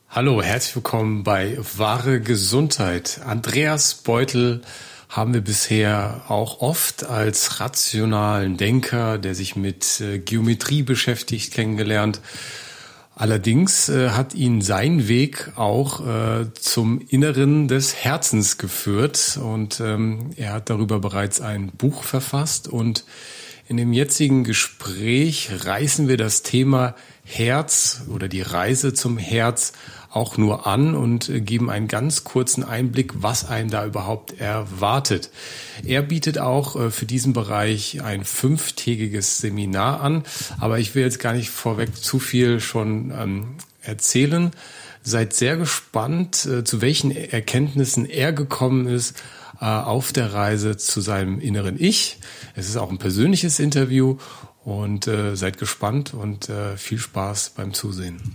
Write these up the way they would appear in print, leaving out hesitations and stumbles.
Hallo, herzlich willkommen bei Wahre Gesundheit. Andreas Beutel haben wir bisher auch oft als rationalen Denker, der sich mit Geometrie beschäftigt, kennengelernt. Allerdings hat ihn sein Weg auch zum Inneren des Herzens geführt und er hat darüber bereits ein Buch verfasst und in dem jetzigen Gespräch reißen wir das Thema Herz oder die Reise zum Herz auch nur an und geben einen ganz kurzen Einblick, was einen da überhaupt erwartet. Er bietet auch für diesen Bereich ein 5-tägiges Seminar an, aber ich will jetzt gar nicht vorweg zu viel schon erzählen. Seid sehr gespannt, zu welchen Erkenntnissen er gekommen ist auf der Reise zu seinem inneren Ich. Es ist auch ein persönliches Interview und seid gespannt und viel Spaß beim Zusehen.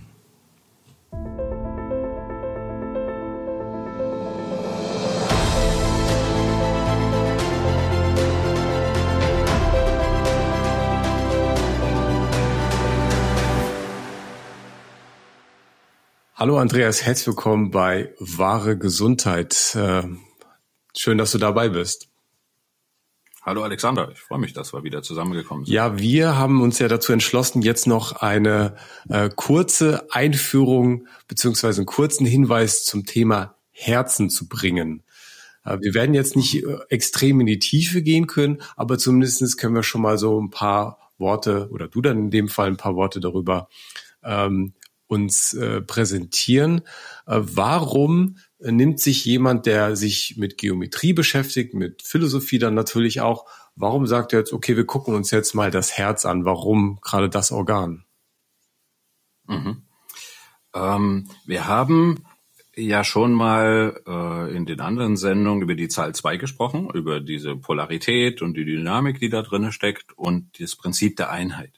Hallo Andreas, herzlich willkommen bei Wahre Gesundheit. Schön, dass du dabei bist. Hallo Alexander, ich freue mich, dass wir wieder zusammengekommen sind. Ja, wir haben uns ja dazu entschlossen, jetzt noch eine kurze Einführung beziehungsweise einen kurzen Hinweis zum Thema Herzen zu bringen. Wir werden jetzt nicht extrem in die Tiefe gehen können, aber zumindest können wir schon mal so ein paar Worte, oder du dann in dem Fall ein paar Worte darüber uns präsentieren. Warum nimmt sich jemand, der sich mit Geometrie beschäftigt, mit Philosophie dann natürlich auch, warum sagt er jetzt, okay, wir gucken uns jetzt mal das Herz an, warum gerade das Organ? Wir haben ja schon mal in den anderen Sendungen über die Zahl 2 gesprochen, über diese Polarität und die Dynamik, die da drin steckt und das Prinzip der Einheit.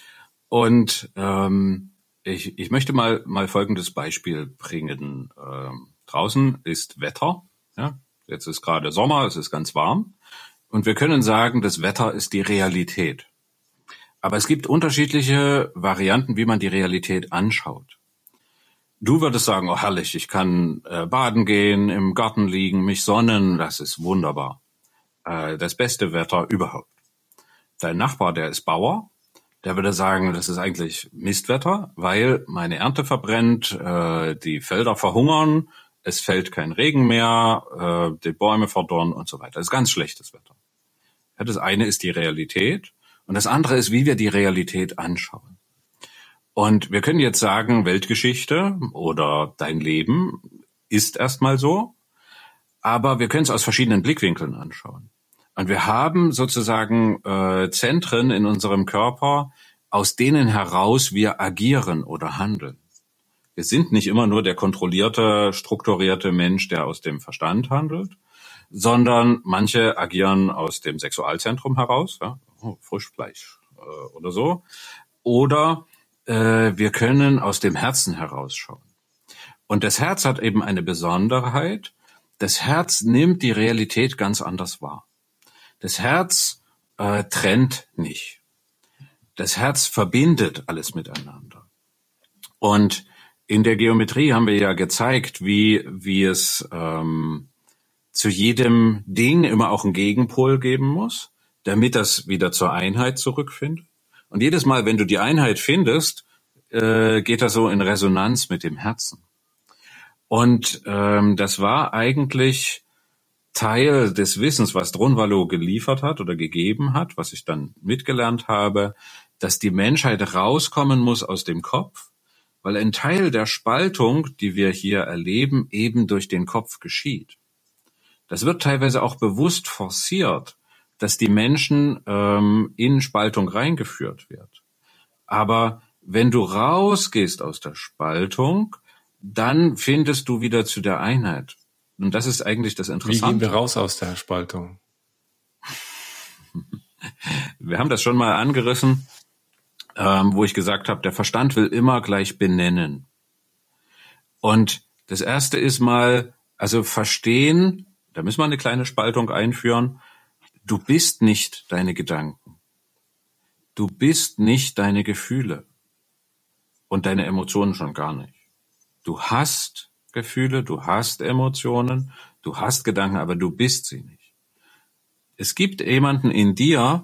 Und ich möchte mal folgendes Beispiel bringen. Draußen ist Wetter, ja, jetzt ist gerade Sommer, es ist ganz warm und wir können sagen, das Wetter ist die Realität. Aber es gibt unterschiedliche Varianten, wie man die Realität anschaut. Du würdest sagen, oh herrlich, ich kann baden gehen, im Garten liegen, mich sonnen, das ist wunderbar. Das beste Wetter überhaupt. Dein Nachbar, der ist Bauer, der würde sagen, das ist eigentlich Mistwetter, weil meine Ernte verbrennt, die Felder verhungern, es fällt kein Regen mehr, die Bäume verdorren und so weiter. Das ist ganz schlechtes Wetter. Ja, das eine ist die Realität und das andere ist, wie wir die Realität anschauen. Und wir können jetzt sagen, Weltgeschichte oder dein Leben ist erstmal so, aber wir können es aus verschiedenen Blickwinkeln anschauen. Und wir haben sozusagen Zentren in unserem Körper, aus denen heraus wir agieren oder handeln. Wir sind nicht immer nur der kontrollierte, strukturierte Mensch, der aus dem Verstand handelt, sondern manche agieren aus dem Sexualzentrum heraus, ja, Frischfleisch oder so. Oder wir können aus dem Herzen herausschauen. Und das Herz hat eben eine Besonderheit. Das Herz nimmt die Realität ganz anders wahr. Das Herz trennt nicht. Das Herz verbindet alles miteinander. Und in der Geometrie haben wir ja gezeigt, wie es zu jedem Ding immer auch einen Gegenpol geben muss, damit das wieder zur Einheit zurückfindet. Und jedes Mal, wenn du die Einheit findest, geht das so in Resonanz mit dem Herzen. Und das war eigentlich Teil des Wissens, was Drunvalo geliefert hat oder gegeben hat, was ich dann mitgelernt habe, dass die Menschheit rauskommen muss aus dem Kopf, weil ein Teil der Spaltung, die wir hier erleben, eben durch den Kopf geschieht. Das wird teilweise auch bewusst forciert, dass die Menschen in Spaltung reingeführt wird. Aber wenn du rausgehst aus der Spaltung, dann findest du wieder zu der Einheit. Und das ist eigentlich das Interessante. Wie gehen wir raus aus der Spaltung? Wir haben das schon mal angerissen, wo ich gesagt habe, der Verstand will immer gleich benennen. Und das Erste ist mal, also verstehen, da müssen wir eine kleine Spaltung einführen, du bist nicht deine Gedanken. Du bist nicht deine Gefühle und deine Emotionen schon gar nicht. Du hast Gefühle, du hast Emotionen, du hast Gedanken, aber du bist sie nicht. Es gibt jemanden in dir,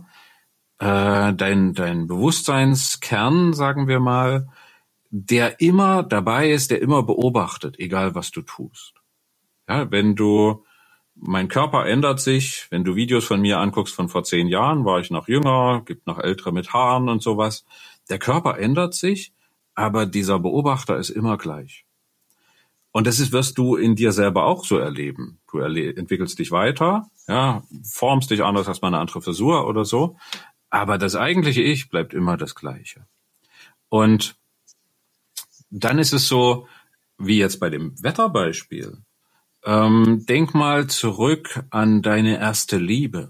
dein Bewusstseinskern, sagen wir mal, der immer dabei ist, der immer beobachtet, egal was du tust. Ja, mein Körper ändert sich, wenn du Videos von mir anguckst von vor 10 Jahren, war ich noch jünger, gibt noch Ältere mit Haaren und sowas. Der Körper ändert sich, aber dieser Beobachter ist immer gleich. Und wirst du in dir selber auch so erleben. Du entwickelst dich weiter, ja, formst dich anders, hast mal eine andere Frisur oder so. Aber das eigentliche Ich bleibt immer das Gleiche. Und dann ist es so, wie jetzt bei dem Wetterbeispiel. Denk mal zurück an deine erste Liebe.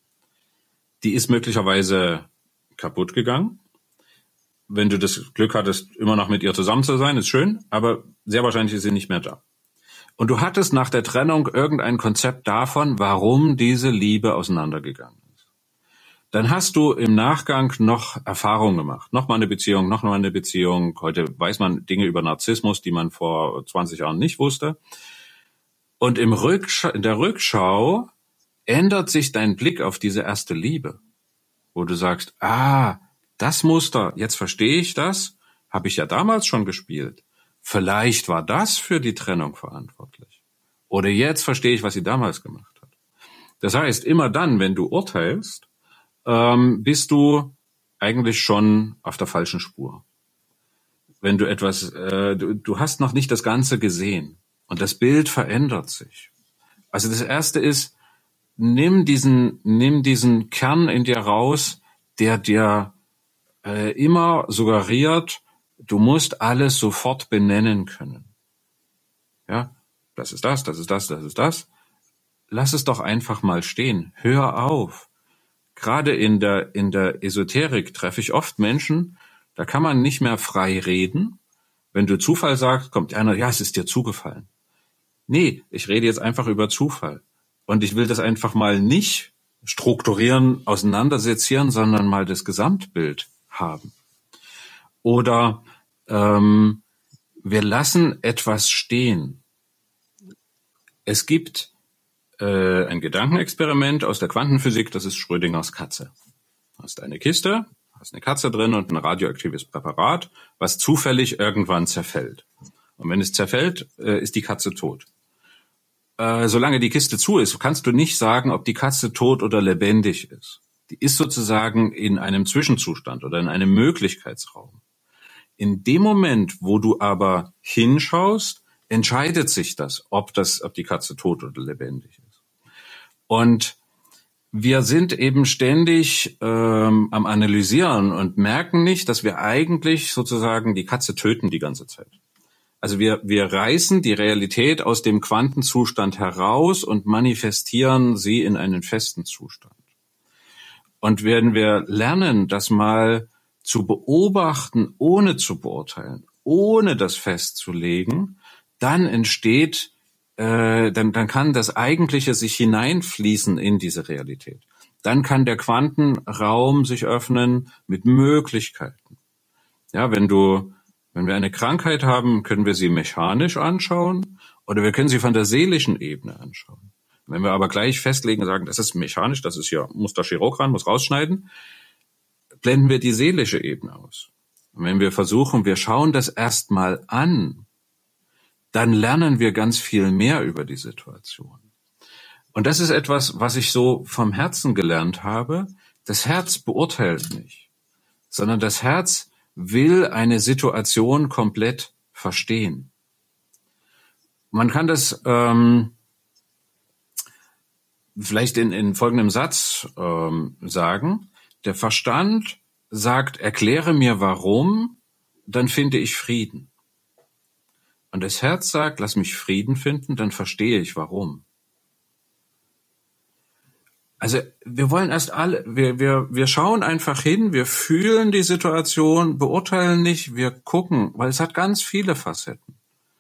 Die ist möglicherweise kaputt gegangen. Wenn du das Glück hattest, immer noch mit ihr zusammen zu sein, ist schön, aber sehr wahrscheinlich ist sie nicht mehr da. Und du hattest nach der Trennung irgendein Konzept davon, warum diese Liebe auseinandergegangen ist. Dann hast du im Nachgang noch Erfahrungen gemacht. Nochmal eine Beziehung. Heute weiß man Dinge über Narzissmus, die man vor 20 Jahren nicht wusste. Und in der Rückschau ändert sich dein Blick auf diese erste Liebe, wo du sagst, das Muster, jetzt verstehe ich das, habe ich ja damals schon gespielt. Vielleicht war das für die Trennung verantwortlich. Oder jetzt verstehe ich, was sie damals gemacht hat. Das heißt, immer dann, wenn du urteilst, bist du eigentlich schon auf der falschen Spur. Wenn du du hast noch nicht das Ganze gesehen. Und das Bild verändert sich. Also das Erste ist, nimm diesen Kern in dir raus, der dir immer suggeriert, du musst alles sofort benennen können. Ja, das ist das, das ist das, das ist das. Lass es doch einfach mal stehen. Hör auf. Gerade in der Esoterik treffe ich oft Menschen, da kann man nicht mehr frei reden. Wenn du Zufall sagst, kommt einer, ja, es ist dir zugefallen. Nee, ich rede jetzt einfach über Zufall. Und ich will das einfach mal nicht strukturieren, auseinandersezieren, sondern mal das Gesamtbild haben. Oder wir lassen etwas stehen. Es gibt ein Gedankenexperiment aus der Quantenphysik, das ist Schrödingers Katze. Du hast eine Kiste, hast eine Katze drin und ein radioaktives Präparat, was zufällig irgendwann zerfällt. Und wenn es zerfällt, ist die Katze tot. Solange die Kiste zu ist, kannst du nicht sagen, ob die Katze tot oder lebendig ist. Die ist sozusagen in einem Zwischenzustand oder in einem Möglichkeitsraum. In dem Moment, wo du aber hinschaust, entscheidet sich das, ob die Katze tot oder lebendig ist. Und wir sind eben ständig am Analysieren und merken nicht, dass wir eigentlich sozusagen die Katze töten die ganze Zeit. Also wir reißen die Realität aus dem Quantenzustand heraus und manifestieren sie in einen festen Zustand. Und wenn wir lernen, das mal zu beobachten, ohne zu beurteilen, ohne das festzulegen, dann entsteht, dann kann das Eigentliche sich hineinfließen in diese Realität. Dann kann der Quantenraum sich öffnen mit Möglichkeiten. Ja, wenn wir eine Krankheit haben, können wir sie mechanisch anschauen oder wir können sie von der seelischen Ebene anschauen. Wenn wir aber gleich festlegen und sagen, das ist mechanisch, das ist hier, muss der Chirurg ran, muss rausschneiden, blenden wir die seelische Ebene aus. Und wenn wir versuchen, wir schauen das erstmal an, dann lernen wir ganz viel mehr über die Situation. Und das ist etwas, was ich so vom Herzen gelernt habe. Das Herz beurteilt nicht, sondern das Herz will eine Situation komplett verstehen. Man kann das vielleicht in folgendem Satz sagen. Der Verstand sagt, erkläre mir warum, dann finde ich Frieden. Und das Herz sagt, lass mich Frieden finden, dann verstehe ich warum. Also wir wollen wir schauen einfach hin, wir fühlen die Situation, beurteilen nicht, wir gucken, weil es hat ganz viele Facetten.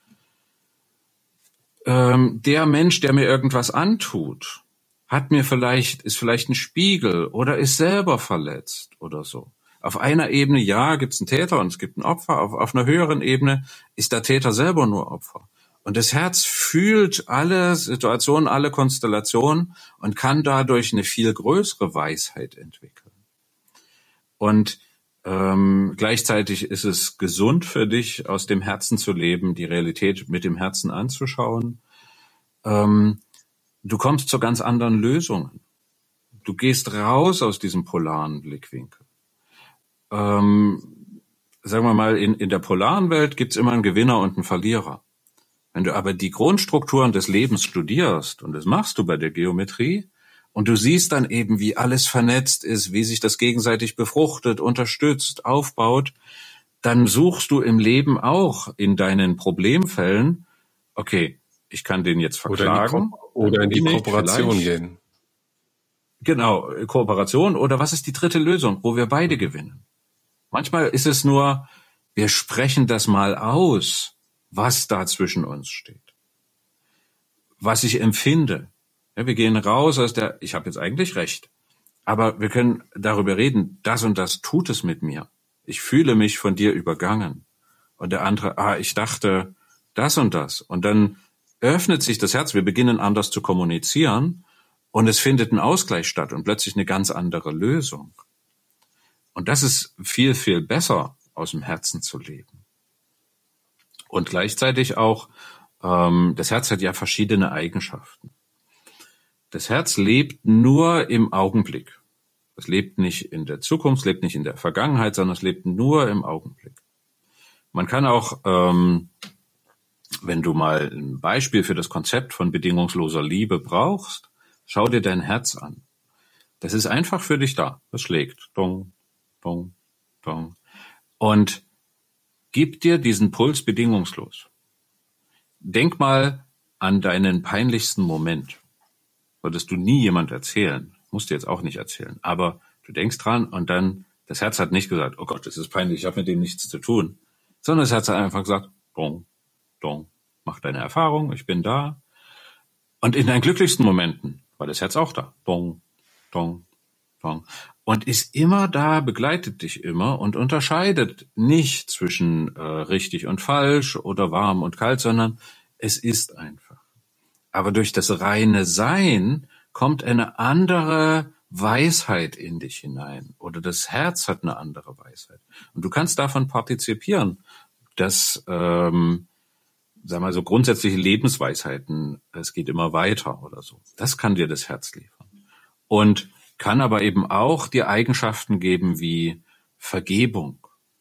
Der Mensch, der mir irgendwas antut, ist vielleicht ein Spiegel oder ist selber verletzt oder so. Auf einer Ebene, ja, gibt es einen Täter und es gibt ein Opfer. Auf einer höheren Ebene ist der Täter selber nur Opfer. Und das Herz fühlt alle Situationen, alle Konstellationen und kann dadurch eine viel größere Weisheit entwickeln. Und gleichzeitig ist es gesund für dich, aus dem Herzen zu leben, die Realität mit dem Herzen anzuschauen. Du kommst zu ganz anderen Lösungen. Du gehst raus aus diesem polaren Blickwinkel. Sagen wir mal, in der polaren Welt gibt's immer einen Gewinner und einen Verlierer. Wenn du aber die Grundstrukturen des Lebens studierst, und das machst du bei der Geometrie, und du siehst dann eben, wie alles vernetzt ist, wie sich das gegenseitig befruchtet, unterstützt, aufbaut, dann suchst du im Leben auch in deinen Problemfällen, okay, ich kann den jetzt verklagen. Oder in die Kooperation gehen. Genau, Kooperation. Oder was ist die dritte Lösung, wo wir beide gewinnen? Manchmal ist es nur, wir sprechen das mal aus, was da zwischen uns steht. Was ich empfinde. Ja, wir gehen raus aus ich habe jetzt eigentlich recht. Aber wir können darüber reden, das und das tut es mit mir. Ich fühle mich von dir übergangen. Und der andere, ich dachte das und das. Und dann öffnet sich das Herz, wir beginnen anders zu kommunizieren und es findet ein Ausgleich statt und plötzlich eine ganz andere Lösung. Und das ist viel, viel besser, aus dem Herzen zu leben. Und gleichzeitig auch, das Herz hat ja verschiedene Eigenschaften. Das Herz lebt nur im Augenblick. Es lebt nicht in der Zukunft, es lebt nicht in der Vergangenheit, sondern es lebt nur im Augenblick. Man kann auch, wenn du mal ein Beispiel für das Konzept von bedingungsloser Liebe brauchst, schau dir dein Herz an. Das ist einfach für dich da. Das schlägt. Dong, dong, dong. Und gib dir diesen Puls bedingungslos. Denk mal an deinen peinlichsten Moment. Solltest du nie jemand erzählen. Musst du jetzt auch nicht erzählen. Aber du denkst dran und dann, das Herz hat nicht gesagt, oh Gott, das ist peinlich, ich habe mit dem nichts zu tun. Sondern das Herz hat einfach gesagt, dong, dong, mach deine Erfahrung, ich bin da. Und in deinen glücklichsten Momenten war das Herz auch da. Dong, dong, dong. Und ist immer da, begleitet dich immer und unterscheidet nicht zwischen richtig und falsch oder warm und kalt, sondern es ist einfach. Aber durch das reine Sein kommt eine andere Weisheit in dich hinein. Oder das Herz hat eine andere Weisheit. Und du kannst davon partizipieren, dass, sagen wir mal so grundsätzliche Lebensweisheiten, es geht immer weiter oder so. Das kann dir das Herz liefern. Und kann aber eben auch dir Eigenschaften geben wie Vergebung,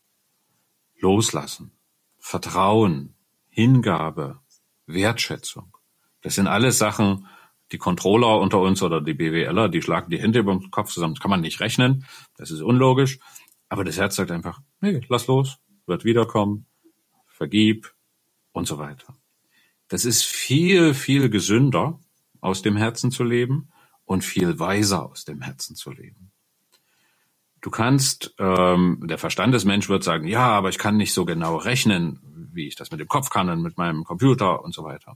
Loslassen, Vertrauen, Hingabe, Wertschätzung. Das sind alles Sachen, die Controller unter uns oder die BWLer, die schlagen die Hände über den Kopf zusammen. Das kann man nicht rechnen, das ist unlogisch. Aber das Herz sagt einfach, nee, lass los, wird wiederkommen, vergib und so weiter. Das ist viel, viel gesünder, aus dem Herzen zu leben und viel weiser aus dem Herzen zu leben. Du kannst, der Verstandesmensch wird sagen, ja, aber ich kann nicht so genau rechnen, wie ich das mit dem Kopf kann und mit meinem Computer und so weiter.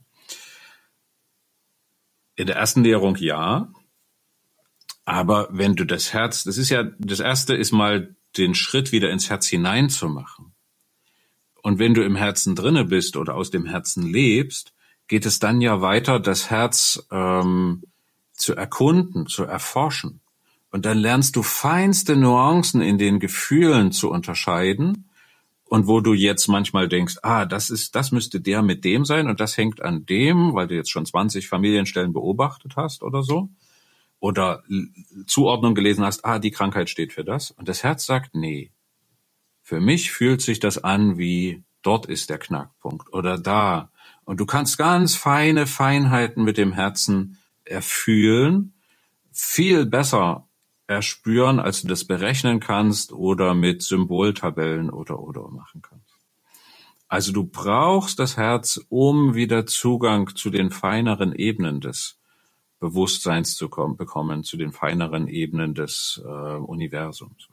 In der ersten Lehrung ja, aber wenn du das Herz, das erste ist mal den Schritt wieder ins Herz hinein zu machen. Und wenn du im Herzen drinne bist oder aus dem Herzen lebst, geht es dann ja weiter, das Herz zu erkunden, zu erforschen. Und dann lernst du feinste Nuancen in den Gefühlen zu unterscheiden. Und wo du jetzt manchmal denkst, das müsste der mit dem sein und das hängt an dem, weil du jetzt schon 20 Familienstellen beobachtet hast oder so. Oder Zuordnung gelesen hast, die Krankheit steht für das. Und das Herz sagt, nee. Für mich fühlt sich das an wie, dort ist der Knackpunkt oder da. Und du kannst ganz feine Feinheiten mit dem Herzen erfühlen, viel besser erspüren, als du das berechnen kannst oder mit Symboltabellen oder machen kannst. Also du brauchst das Herz, um wieder Zugang zu den feineren Ebenen des Bewusstseins zu bekommen, zu den feineren Ebenen des Universums.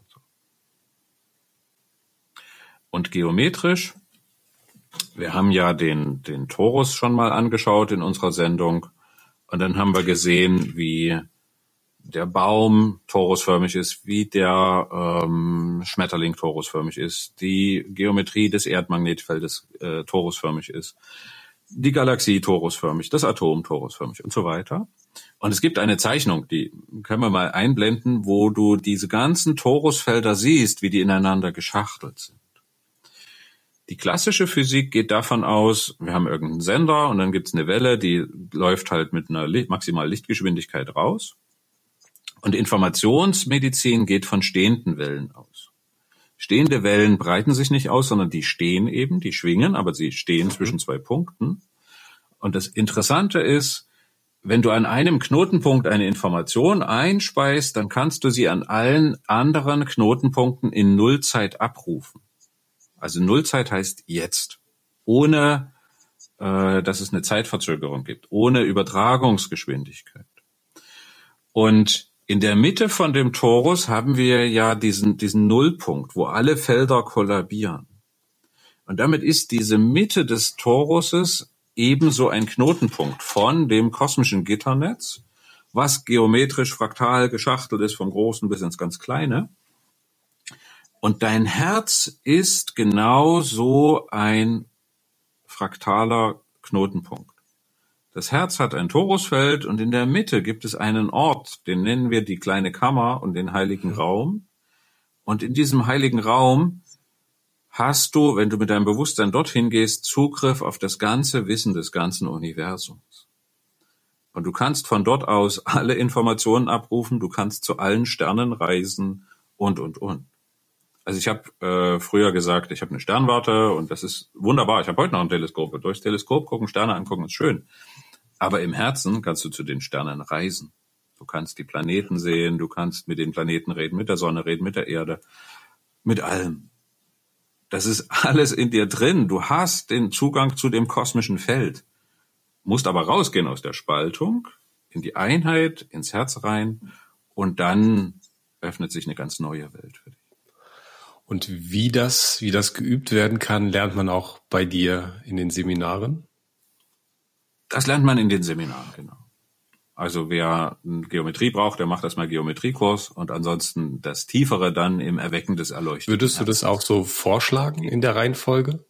Und geometrisch, wir haben ja den Torus schon mal angeschaut in unserer Sendung und dann haben wir gesehen, wie der Baum torusförmig ist, wie der Schmetterling torusförmig ist, die Geometrie des Erdmagnetfeldes torusförmig ist, die Galaxie torusförmig, das Atom torusförmig und so weiter. Und es gibt eine Zeichnung, die können wir mal einblenden, wo du diese ganzen Torusfelder siehst, wie die ineinander geschachtelt sind. Die klassische Physik geht davon aus, wir haben irgendeinen Sender und dann gibt's eine Welle, die läuft halt mit einer maximalen Lichtgeschwindigkeit raus. Und Informationsmedizin geht von stehenden Wellen aus. Stehende Wellen breiten sich nicht aus, sondern die stehen eben, die schwingen, aber sie stehen zwischen zwei Punkten. Und das Interessante ist, wenn du an einem Knotenpunkt eine Information einspeist, dann kannst du sie an allen anderen Knotenpunkten in Nullzeit abrufen. Also Nullzeit heißt jetzt, ohne dass es eine Zeitverzögerung gibt, ohne Übertragungsgeschwindigkeit. Und in der Mitte von dem Torus haben wir ja diesen Nullpunkt, wo alle Felder kollabieren. Und damit ist diese Mitte des Toruses ebenso ein Knotenpunkt von dem kosmischen Gitternetz, was geometrisch fraktal geschachtelt ist, vom Großen bis ins ganz Kleine. Und dein Herz ist genau so ein fraktaler Knotenpunkt. Das Herz hat ein Torusfeld und in der Mitte gibt es einen Ort, den nennen wir die kleine Kammer und den heiligen Raum. Und in diesem heiligen Raum hast du, wenn du mit deinem Bewusstsein dorthin gehst, Zugriff auf das ganze Wissen des ganzen Universums. Und du kannst von dort aus alle Informationen abrufen, du kannst zu allen Sternen reisen und. Also ich habe früher gesagt, ich habe eine Sternwarte und das ist wunderbar. Ich habe heute noch ein Teleskop. Durchs Teleskop gucken, Sterne angucken, ist schön. Aber im Herzen kannst du zu den Sternen reisen. Du kannst die Planeten sehen, du kannst mit den Planeten reden, mit der Sonne reden, mit der Erde, mit allem. Das ist alles in dir drin. Du hast den Zugang zu dem kosmischen Feld. Musst aber rausgehen aus der Spaltung, in die Einheit, ins Herz rein und dann öffnet sich eine ganz neue Welt für dich. Und wie das geübt werden kann, lernt man auch bei dir in den Seminaren? Das lernt man in den Seminaren, genau. Also wer Geometrie braucht, der macht erstmal Geometriekurs und ansonsten das Tiefere dann im Erwecken des Erleuchteten. Würdest du das auch so vorschlagen in der Reihenfolge?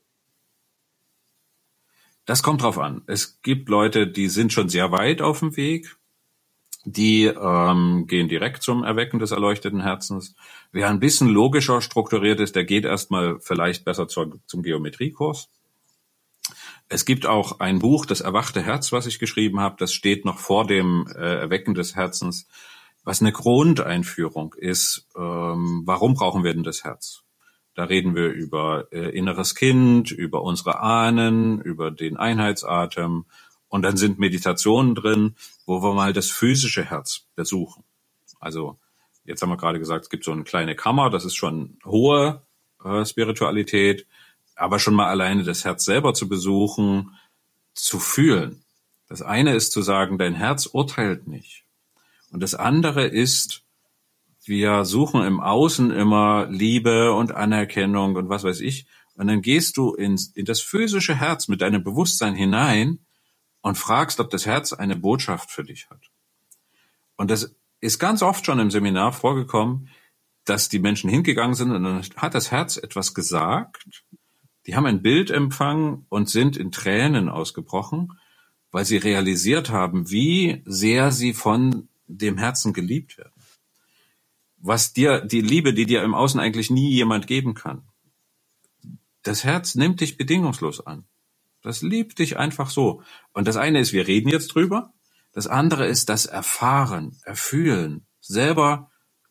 Das kommt drauf an. Es gibt Leute, die sind schon sehr weit auf dem Weg. Die gehen direkt zum Erwecken des erleuchteten Herzens. Wer ein bisschen logischer strukturiert ist, der geht erstmal vielleicht besser zum Geometriekurs. Es gibt auch ein Buch, das erwachte Herz, was ich geschrieben habe. Das steht noch vor dem Erwecken des Herzens, was eine Grundeinführung ist. Warum brauchen wir denn das Herz? Da reden wir über inneres Kind, über unsere Ahnen, über den Einheitsatem. Und dann sind Meditationen drin, wo wir mal das physische Herz besuchen. Also jetzt haben wir gerade gesagt, es gibt so eine kleine Kammer, das ist schon hohe Spiritualität, aber schon mal alleine das Herz selber zu besuchen, zu fühlen. Das eine ist zu sagen, dein Herz urteilt nicht. Und das andere ist, wir suchen im Außen immer Liebe und Anerkennung und was weiß ich. Und dann gehst du in das physische Herz mit deinem Bewusstsein hinein und fragst, ob das Herz eine Botschaft für dich hat. Und das ist ganz oft schon im Seminar vorgekommen, dass die Menschen hingegangen sind und dann hat das Herz etwas gesagt. Die haben ein Bild empfangen und sind in Tränen ausgebrochen, weil sie realisiert haben, wie sehr sie von dem Herzen geliebt werden. Was dir, die Liebe, die dir im Außen eigentlich nie jemand geben kann. Das Herz nimmt dich bedingungslos an. Das liebt dich einfach so. Und das eine ist, wir reden jetzt drüber. Das andere ist das Erfahren, Erfühlen, selber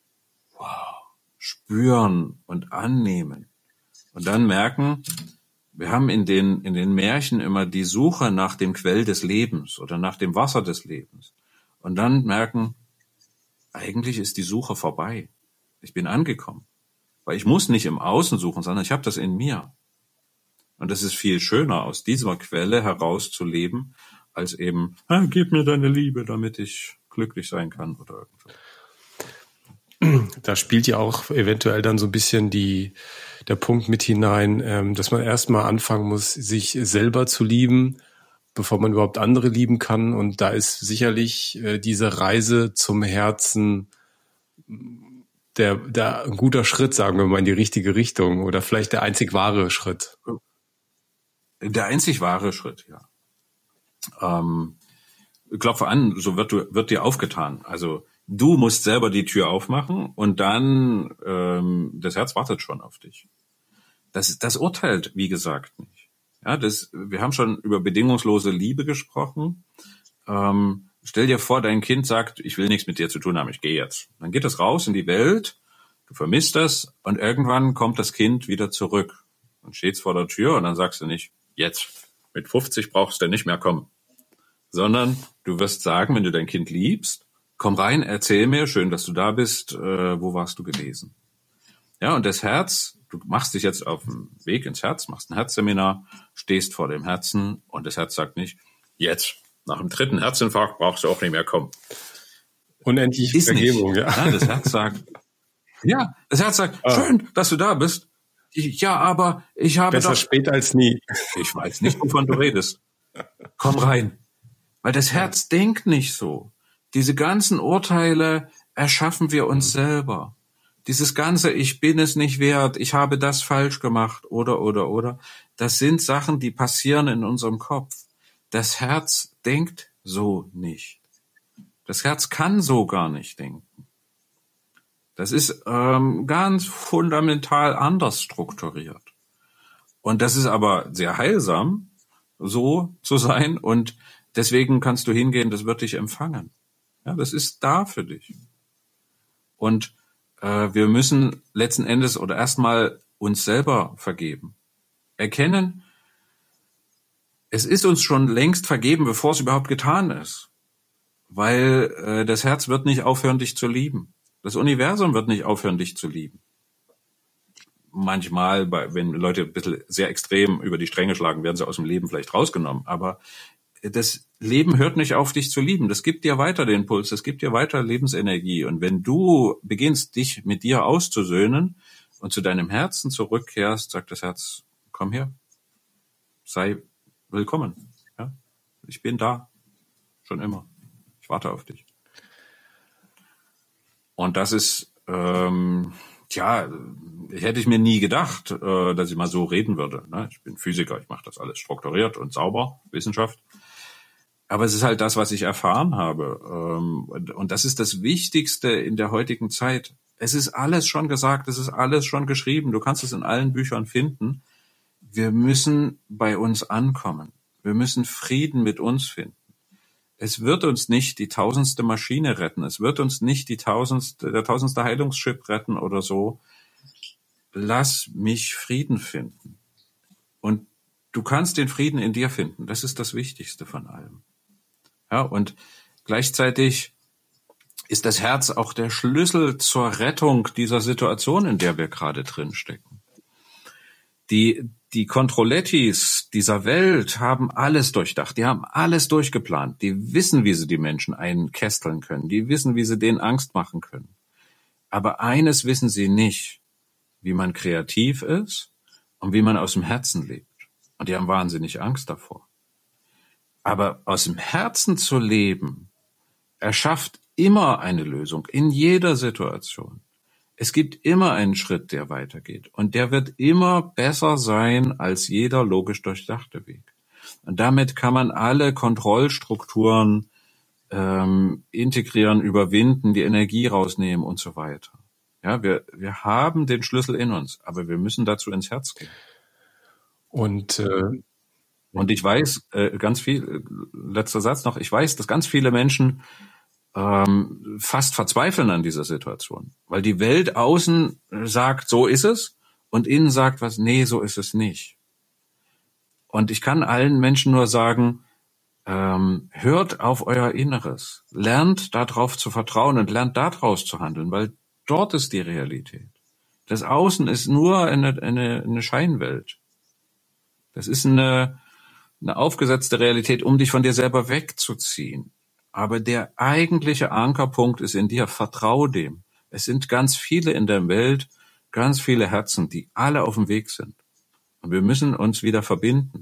spüren und annehmen. Und dann merken, wir haben in den Märchen immer die Suche nach dem Quell des Lebens oder nach dem Wasser des Lebens. Und dann merken, eigentlich ist die Suche vorbei. Ich bin angekommen. Weil ich muss nicht im Außen suchen, sondern ich habe das in mir. Und es ist viel schöner, aus dieser Quelle herauszuleben, als eben, gib mir deine Liebe, damit ich glücklich sein kann oder irgendwas. Da spielt ja auch eventuell dann so ein bisschen der Punkt mit hinein, dass man erstmal anfangen muss, sich selber zu lieben bevor man überhaupt andere lieben kann. Und da ist sicherlich diese Reise zum Herzen der ein guter Schritt, sagen wir mal, in die richtige Richtung oder vielleicht der einzig wahre Schritt. Der einzig wahre Schritt, ja. Klopfe an, so wird dir aufgetan. Also du musst selber die Tür aufmachen und dann das Herz wartet schon auf dich. Das urteilt, wie gesagt, nicht. Ja, wir haben schon über bedingungslose Liebe gesprochen. Stell dir vor, dein Kind sagt, ich will nichts mit dir zu tun haben, ich gehe jetzt. Dann geht es raus in die Welt, du vermisst das und irgendwann kommt das Kind wieder zurück und steht vor der Tür und dann sagst du nicht, jetzt, mit 50 brauchst du nicht mehr kommen. Sondern du wirst sagen, wenn du dein Kind liebst, komm rein, erzähl mir, schön, dass du da bist, wo warst du gewesen? Ja, und das Herz, du machst dich jetzt auf den Weg ins Herz, machst ein Herzseminar, stehst vor dem Herzen und das Herz sagt nicht, jetzt, nach dem 3. Herzinfarkt brauchst du auch nicht mehr kommen. Unendliche Vergebung, ja. Das Herz sagt, schön, dass du da bist. Ja, aber ich habe besser spät als nie. Ich weiß nicht, wovon du redest. Komm rein. Weil das Herz denkt nicht so. Diese ganzen Urteile erschaffen wir uns selber. Dieses ganze, ich bin es nicht wert, ich habe das falsch gemacht, oder. Das sind Sachen, die passieren in unserem Kopf. Das Herz denkt so nicht. Das Herz kann so gar nicht denken. Das ist ganz fundamental anders strukturiert. Und das ist aber sehr heilsam, so zu sein. Und deswegen kannst du hingehen, das wird dich empfangen. Ja, das ist da für dich. Und wir müssen letzten Endes oder erstmal uns selber vergeben. Erkennen, es ist uns schon längst vergeben, bevor es überhaupt getan ist. Weil das Herz wird nicht aufhören, dich zu lieben. Das Universum wird nicht aufhören, dich zu lieben. Manchmal, wenn Leute ein bisschen sehr extrem über die Stränge schlagen, werden sie aus dem Leben vielleicht rausgenommen. Aber das Leben hört nicht auf, dich zu lieben. Das gibt dir weiter den Puls, das gibt dir weiter Lebensenergie. Und wenn du beginnst, dich mit dir auszusöhnen und zu deinem Herzen zurückkehrst, sagt das Herz, komm her, sei willkommen. Ja? Ich bin da, schon immer. Ich warte auf dich. Und das ist, hätte ich mir nie gedacht, dass ich mal so reden würde. Ne? Ich bin Physiker, ich mache das alles strukturiert und sauber, Wissenschaft. Aber es ist halt das, was ich erfahren habe. Und das ist das Wichtigste in der heutigen Zeit. Es ist alles schon gesagt, es ist alles schon geschrieben. Du kannst es in allen Büchern finden. Wir müssen bei uns ankommen. Wir müssen Frieden mit uns finden. Es wird uns nicht die 1000. Maschine retten. Es wird uns nicht der 1000. Heilungschip retten oder so. Lass mich Frieden finden. Und du kannst den Frieden in dir finden. Das ist das Wichtigste von allem. Ja, und gleichzeitig ist das Herz auch der Schlüssel zur Rettung dieser Situation, in der wir gerade drin stecken. Die Controlettis dieser Welt haben alles durchdacht, die haben alles durchgeplant, die wissen, wie sie die Menschen einkästeln können, die wissen, wie sie denen Angst machen können. Aber eines wissen sie nicht, wie man kreativ ist und wie man aus dem Herzen lebt. Und die haben wahnsinnig Angst davor. Aber aus dem Herzen zu leben, erschafft immer eine Lösung, in jeder Situation. Es gibt immer einen Schritt, der weitergeht. Und der wird immer besser sein als jeder logisch durchdachte Weg. Und damit kann man alle Kontrollstrukturen integrieren, überwinden, die Energie rausnehmen und so weiter. Ja, wir haben den Schlüssel in uns, aber wir müssen dazu ins Herz gehen. Und ich weiß, letzter Satz noch, ich weiß, dass ganz viele Menschen fast verzweifeln an dieser Situation. Weil die Welt außen sagt, so ist es, und innen sagt was, nee, so ist es nicht. Und ich kann allen Menschen nur sagen, hört auf euer Inneres, lernt darauf zu vertrauen und lernt daraus zu handeln, weil dort ist die Realität. Das Außen ist nur eine Scheinwelt. Das ist eine aufgesetzte Realität, um dich von dir selber wegzuziehen. Aber der eigentliche Ankerpunkt ist in dir. Vertrau dem. Es sind ganz viele in der Welt, ganz viele Herzen, die alle auf dem Weg sind. Und wir müssen uns wieder verbinden.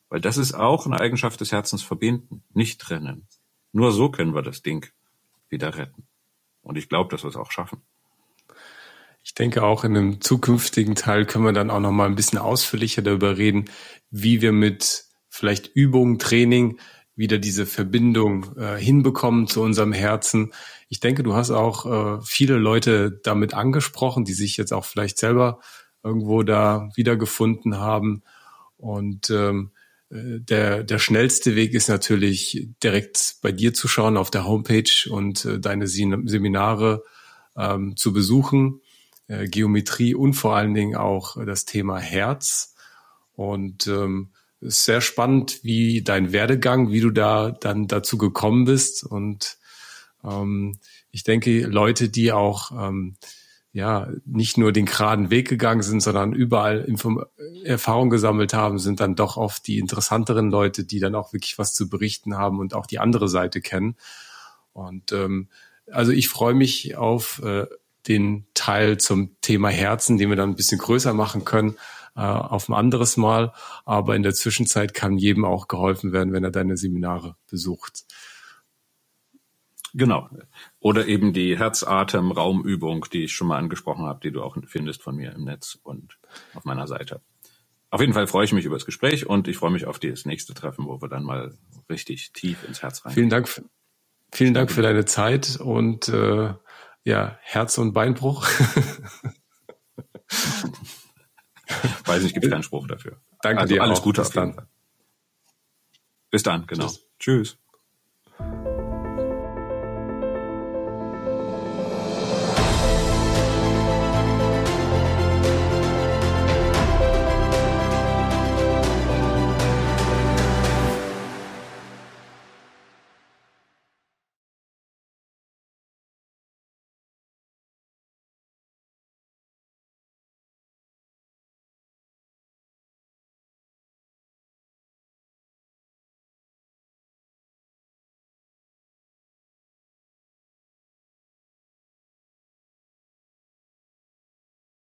Weil das ist auch eine Eigenschaft des Herzens, verbinden, nicht trennen. Nur so können wir das Ding wieder retten. Und ich glaube, dass wir es auch schaffen. Ich denke auch in einem zukünftigen Teil können wir dann auch noch mal ein bisschen ausführlicher darüber reden, wie wir mit vielleicht Übung, Training wieder diese Verbindung hinbekommen zu unserem Herzen. Ich denke, du hast auch viele Leute damit angesprochen, die sich jetzt auch vielleicht selber irgendwo da wiedergefunden haben. Und der schnellste Weg ist natürlich direkt bei dir zu schauen auf der Homepage und deine Seminare zu besuchen. Geometrie und vor allen Dingen auch das Thema Herz. Und es ist sehr spannend, wie dein Werdegang, wie du da dann dazu gekommen bist. Und ich denke, Leute, die auch nicht nur den geraden Weg gegangen sind, sondern überall Erfahrung gesammelt haben, sind dann doch oft die interessanteren Leute, die dann auch wirklich was zu berichten haben und auch die andere Seite kennen. Und also ich freue mich auf den Teil zum Thema Herzen, den wir dann ein bisschen größer machen können, auf ein anderes Mal. Aber in der Zwischenzeit kann jedem auch geholfen werden, wenn er deine Seminare besucht. Genau. Oder eben die Herz-Atem-Raumübung, die ich schon mal angesprochen habe, die du auch findest von mir im Netz und auf meiner Seite. Auf jeden Fall freue ich mich über das Gespräch und ich freue mich auf das nächste Treffen, wo wir dann mal richtig tief ins Herz rein. Vielen Dank für deine Zeit und Herz- und Beinbruch. Weiß nicht, gibt es keinen Spruch dafür. Danke also dir alles auch. Gute Bis auf jeden dann. Fall. Bis dann, genau. Tschüss.